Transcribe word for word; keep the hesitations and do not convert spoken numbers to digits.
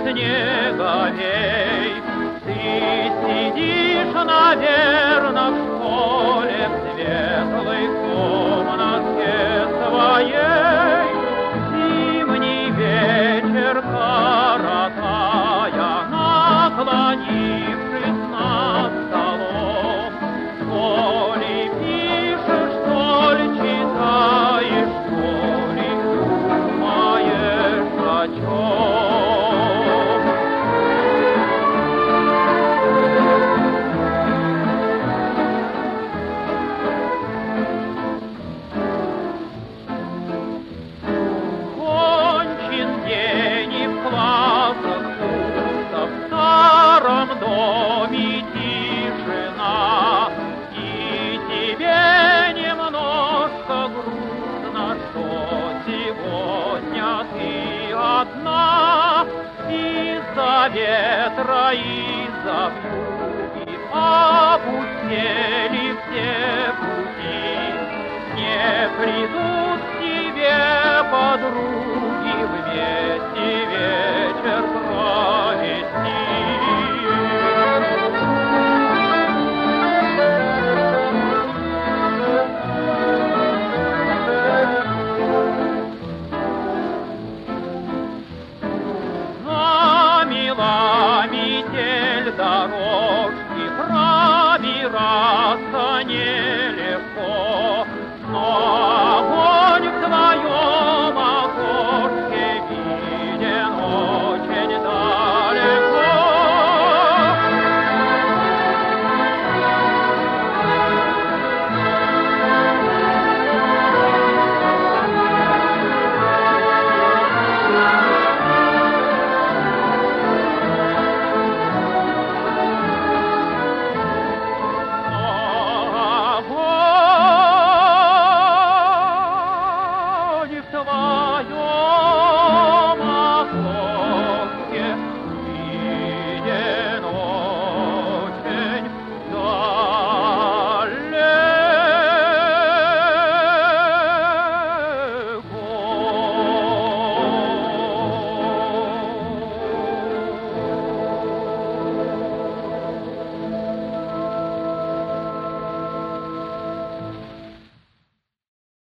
снеговей. Ты сидишь, наверно, в школе, в светлой комнатке своей. Зимний вечер коротая, наклонившись над столом, то ли пишешь, то ли читаешь, то ли думаешь о чем. Кончен день и в классах пусто, в старом доме тишина, и тебе немножко грустно, что сегодня ты одна. Из-за ветра, из-за вьюги опустели все пути, не придут